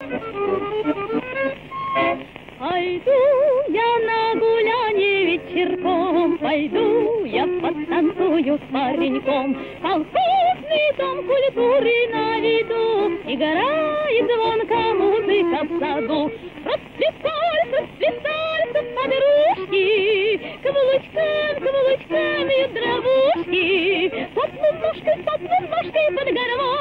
Пойду я на гулянье вечерком, пойду я потанцую с пареньком. Колхозный дом культуры на виду, играет звонко музыка в саду. Расцветают подружки, каблучками дровушки, топнут ножкой под гармошку.